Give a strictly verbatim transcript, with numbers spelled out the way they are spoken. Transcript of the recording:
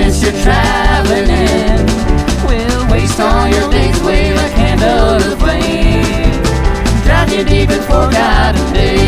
place you're traveling in. We'll waste all your days, wave a candle to the flame, drown you deep in forgotten days.